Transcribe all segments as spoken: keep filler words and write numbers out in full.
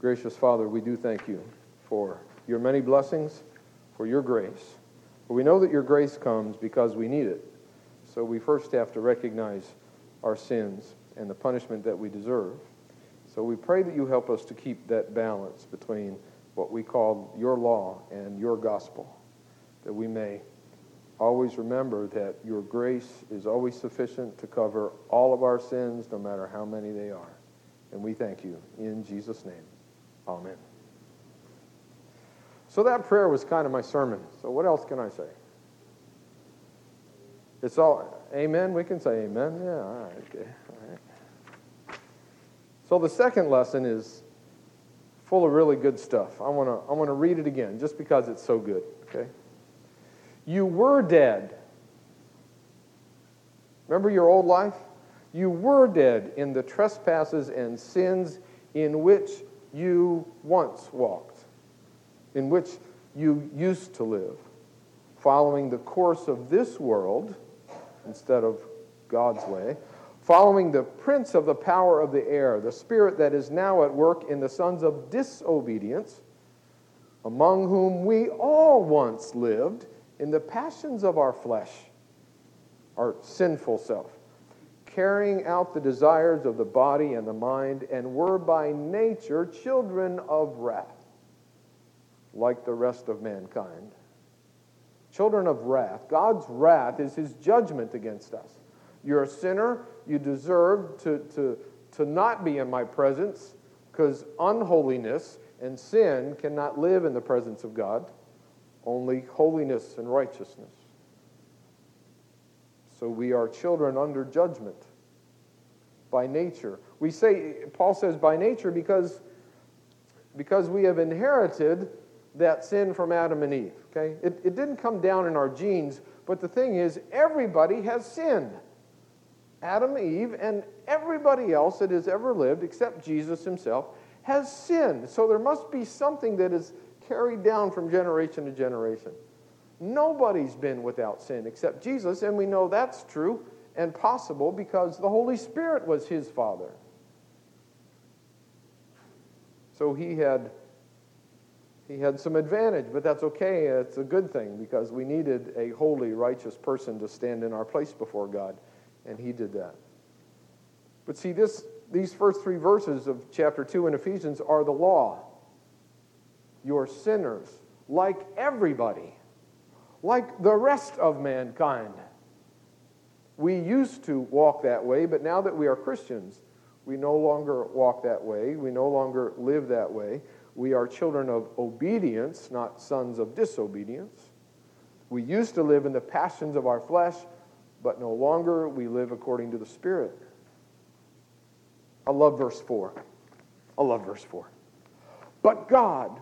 Gracious Father, we do thank you for your many blessings, for your grace. For we know that your grace comes because we need it. So we first have to recognize our sins and the punishment that we deserve. So we pray that you help us to keep that balance between what we call your law and your gospel, that we may always remember that your grace is always sufficient to cover all of our sins, no matter how many they are. And we thank you in Jesus' name. Amen. So that prayer was kind of my sermon. So what else can I say? It's all, amen? We can say amen? Yeah, all right, okay, all right. So the second lesson is full of really good stuff. I want to I want to read it again, just because it's so good, okay? You were dead. Remember your old life? You were dead in the trespasses and sins in which you once walked, in which you used to live, following the course of this world instead of God's way, following the prince of the power of the air, the spirit that is now at work in the sons of disobedience, among whom we all once lived in the passions of our flesh, our sinful self, carrying out the desires of the body and the mind, and were by nature children of wrath, like the rest of mankind. Children of wrath. God's wrath is his judgment against us. You're a sinner. You deserve to, to, to not be in my presence, because unholiness and sin cannot live in the presence of God. Only holiness and righteousness. So we are children under judgment by nature. We say, Paul says by nature because, because we have inherited that sin from Adam and Eve. Okay? It, it didn't come down in our genes, but the thing is, everybody has sinned. Adam, Eve, and everybody else that has ever lived, except Jesus himself, has sinned. So there must be something that is carried down from generation to generation. Nobody's been without sin except Jesus, and we know that's true and possible because the Holy Spirit was his Father. So he had, he had some advantage, but that's okay. It's a good thing because we needed a holy, righteous person to stand in our place before God, and he did that. But see, this, these first three verses of chapter two in Ephesians are the law. You're sinners, like everybody, like the rest of mankind. We used to walk that way, but now that we are Christians, we no longer walk that way. We no longer live that way. We are children of obedience, not sons of disobedience. We used to live in the passions of our flesh, but no longer we live according to the Spirit. I love verse four. I love verse four. But God,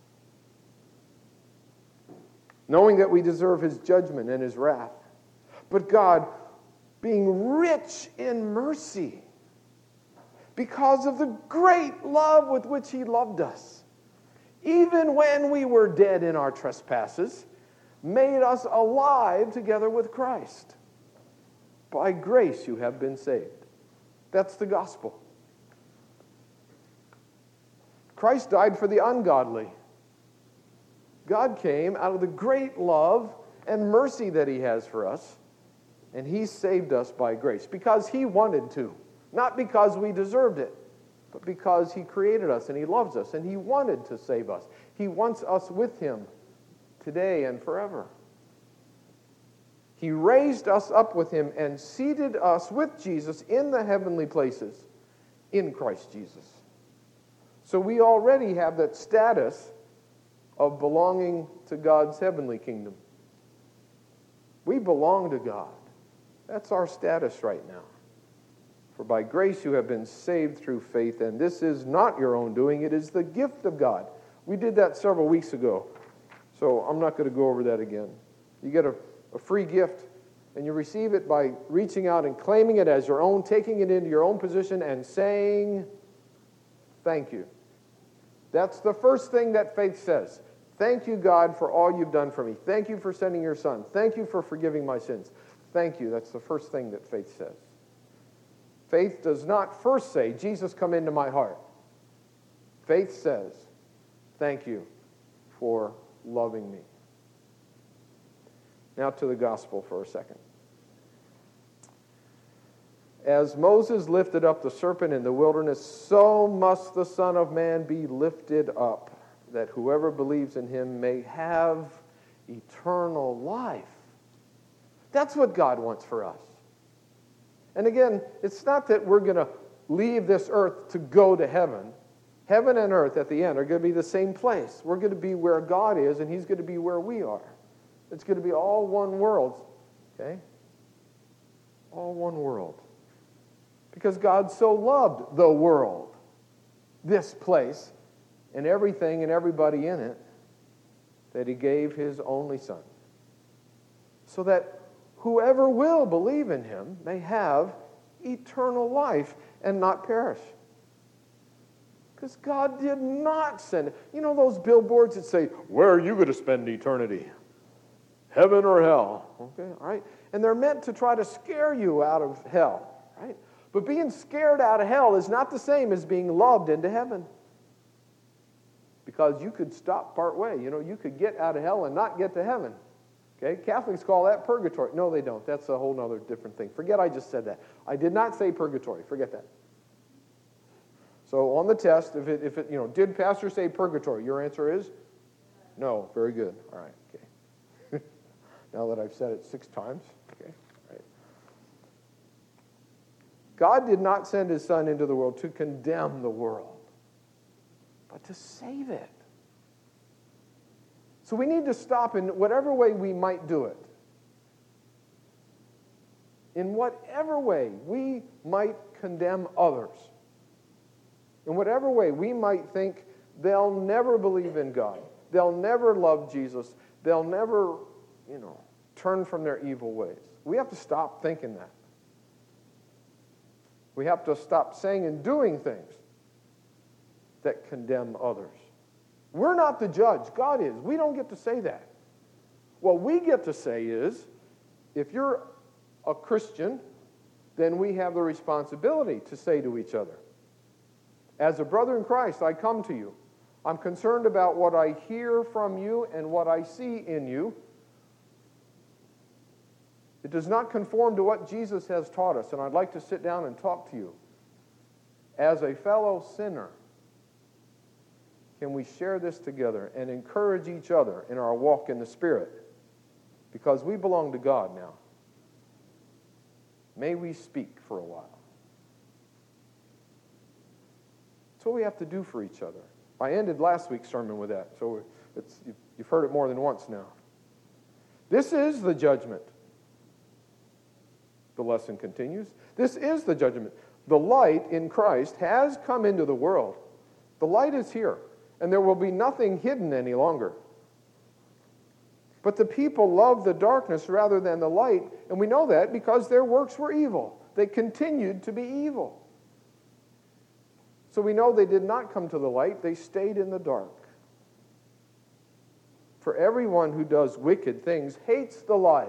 knowing that we deserve his judgment and his wrath, but God, being rich in mercy, because of the great love with which he loved us, even when we were dead in our trespasses, made us alive together with Christ. By grace you have been saved. That's the gospel. Christ died for the ungodly. God came out of the great love and mercy that he has for us, and he saved us by grace because he wanted to. Not because we deserved it, but because he created us and he loves us and he wanted to save us. He wants us with him today and forever. He raised us up with him and seated us with Jesus in the heavenly places in Christ Jesus. So we already have that status of belonging to God's heavenly kingdom. We belong to God. That's our status right now. For by grace you have been saved through faith, and this is not your own doing, it is the gift of God. We did that several weeks ago, so I'm not going to go over that again. You get a, a free gift, and you receive it by reaching out and claiming it as your own, taking it into your own position, and saying, thank you. That's the first thing that faith says. Thank you, God, for all you've done for me. Thank you for sending your Son. Thank you for forgiving my sins. Thank you. That's the first thing that faith says. Faith does not first say, Jesus, come into my heart. Faith says, thank you for loving me. Now to the gospel for a second. As Moses lifted up the serpent in the wilderness, so must the Son of Man be lifted up, that whoever believes in him may have eternal life. That's what God wants for us. And again, it's not that we're going to leave this earth to go to heaven. Heaven and earth at the end are going to be the same place. We're going to be where God is, and he's going to be where we are. It's going to be all one world. Okay? All one world. Because God so loved the world, this place, and everything and everybody in it, that he gave his only Son. So that whoever will believe in him may have eternal life and not perish. Because God did not send it. You know those billboards that say, where are you going to spend eternity? Heaven or hell? Okay, all right. And they're meant to try to scare you out of hell, right? But being scared out of hell is not the same as being loved into heaven. Because you could stop part way. You know, you could get out of hell and not get to heaven. Okay? Catholics call that purgatory. No, they don't. That's a whole other different thing. Forget I just said that. I did not say purgatory. Forget that. So on the test, if it, if it, you know, did pastor say purgatory? Your answer is no. Very good. All right. Okay. Now that I've said it six times. Okay. All right. God did not send his Son into the world to condemn the world, but to save it. So we need to stop in whatever way we might do it. In whatever way we might condemn others. In whatever way we might think they'll never believe in God. They'll never love Jesus. They'll never, you know, turn from their evil ways. We have to stop thinking that. We have to stop saying and doing things that condemn others. We're not the judge. God is. We don't get to say that. What we get to say is, if you're a Christian, then we have the responsibility to say to each other, as a brother in Christ, I come to you. I'm concerned about what I hear from you and what I see in you. It does not conform to what Jesus has taught us, and I'd like to sit down and talk to you. As a fellow sinner, can we share this together and encourage each other in our walk in the Spirit? Because we belong to God now. May we speak for a while. That's what we have to do for each other. I ended last week's sermon with that, so it's, you've heard it more than once now. This is the judgment. The lesson continues. This is the judgment. The light in Christ has come into the world. The light is here, and there will be nothing hidden any longer. But the people loved the darkness rather than the light, and we know that because their works were evil. They continued to be evil. So we know they did not come to the light, they stayed in the dark. For everyone who does wicked things hates the light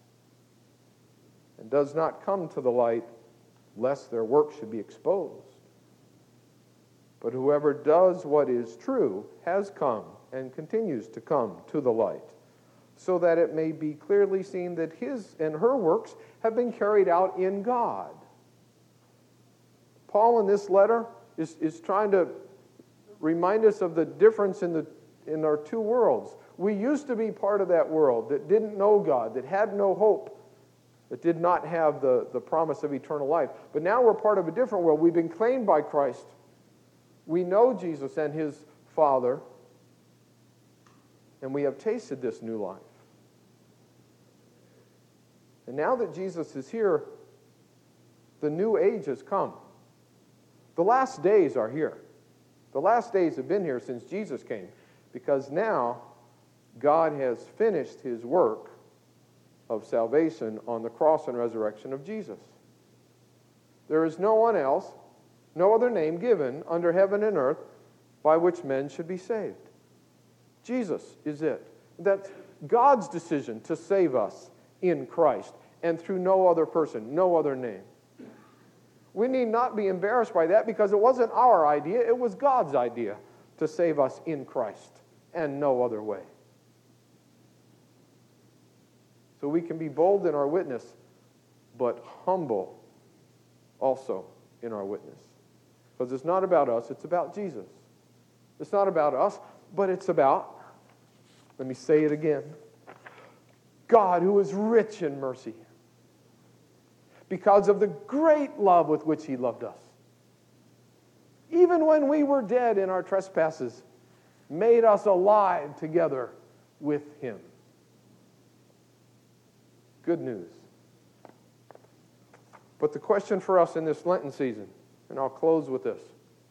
and does not come to the light lest their work should be exposed. But whoever does what is true has come and continues to come to the light, so that it may be clearly seen that his and her works have been carried out in God. Paul in this letter is, is trying to remind us of the difference in, the, in our two worlds. We used to be part of that world that didn't know God, that had no hope, that did not have the, the promise of eternal life. But now we're part of a different world. We've been claimed by Christ. We know Jesus and his Father, and we have tasted this new life. And now that Jesus is here, the new age has come. The last days are here. The last days have been here since Jesus came, because now God has finished his work of salvation on the cross and resurrection of Jesus. There is no one else, no other name given under heaven and earth by which men should be saved. Jesus is it. That's God's decision to save us in Christ and through no other person, no other name. We need not be embarrassed by that because it wasn't our idea, it was God's idea to save us in Christ and no other way. So we can be bold in our witness, but humble also in our witness. Because it's not about us, it's about Jesus. It's not about us, but it's about, let me say it again, God who is rich in mercy because of the great love with which He loved us. Even when we were dead in our trespasses, made us alive together with Him. Good news. But the question for us in this Lenten season, and I'll close with this.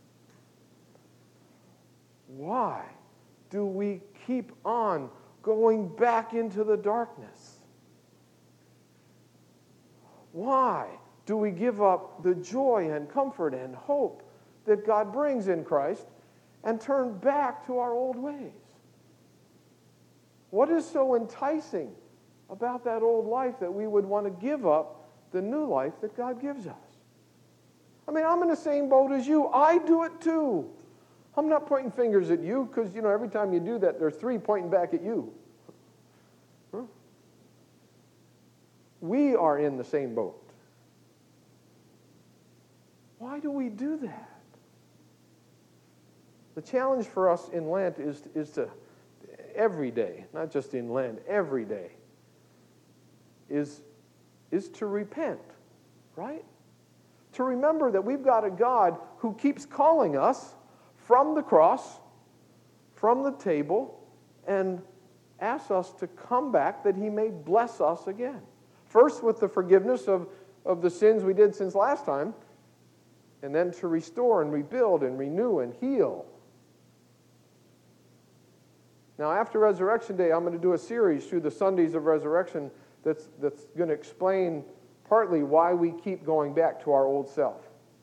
Why do we keep on going back into the darkness? Why do we give up the joy and comfort and hope that God brings in Christ and turn back to our old ways? What is so enticing about that old life that we would want to give up the new life that God gives us? I mean, I'm in the same boat as you. I do it too. I'm not pointing fingers at you because, you know, every time you do that, there's three pointing back at you. Huh? We are in the same boat. Why do we do that? The challenge for us in Lent is, is to, every day, not just in Lent, every day, is, is to repent, right? To remember that we've got a God who keeps calling us from the cross, from the table, and asks us to come back that He may bless us again. First with the forgiveness of, of the sins we did since last time, and then to restore and rebuild and renew and heal. Now, after Resurrection Day, I'm going to do a series through the Sundays of Resurrection that's, that's going to explain partly why we keep going back to our old self.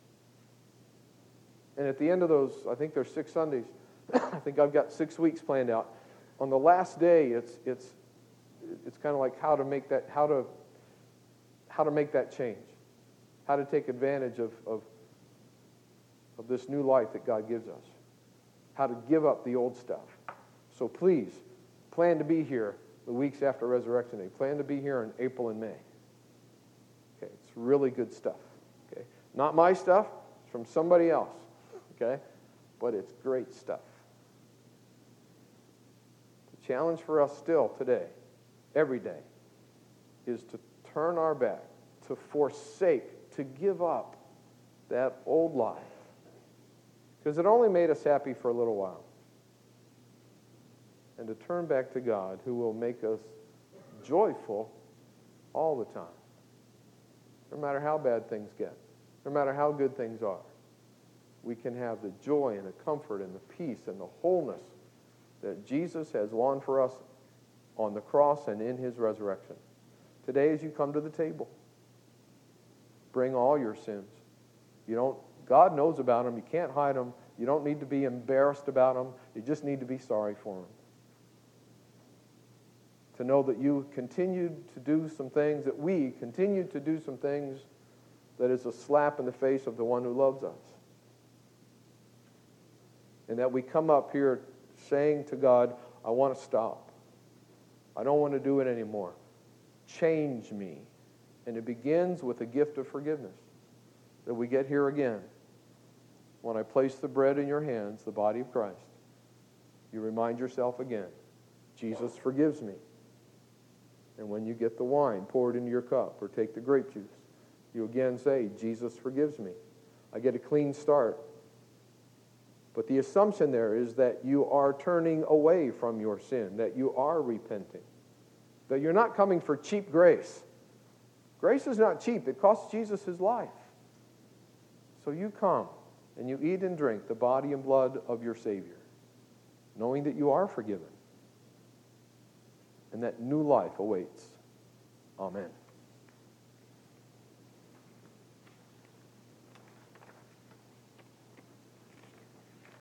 And at the end of those, I think there's six Sundays. I think I've got six weeks planned out. On the last day, it's it's it's kind of like how to make that how to how to make that change, how to take advantage of of, of this new life that God gives us, how to give up the old stuff. So please plan to be here the weeks after Resurrection Day. Plan to be here in April and May. Okay, it's really good stuff. Okay, not my stuff. It's from somebody else. Okay, but it's great stuff. The challenge for us still today, every day, is to turn our back, to forsake, to give up that old life. Because it only made us happy for a little while. And to turn back to God, who will make us joyful all the time. No matter how bad things get, no matter how good things are, we can have the joy and the comfort and the peace and the wholeness that Jesus has won for us on the cross and in His resurrection. Today, as you come to the table, bring all your sins. You don't, God knows about them. You can't hide them. You don't need to be embarrassed about them. You just need to be sorry for them. To know that you continued to do some things, that we continued to do some things that is a slap in the face of the one who loves us. And that we come up here saying to God, I want to stop. I don't want to do it anymore. Change me. And it begins with a gift of forgiveness that we get here again. When I place the bread in your hands, the body of Christ, you remind yourself again, Jesus forgives me. And when you get the wine poured into your cup or take the grape juice, you again say, Jesus forgives me. I get a clean start. But the assumption there is that you are turning away from your sin, that you are repenting, that you're not coming for cheap grace. Grace is not cheap. It costs Jesus His life. So you come and you eat and drink the body and blood of your Savior, knowing that you are forgiven and that new life awaits. Amen.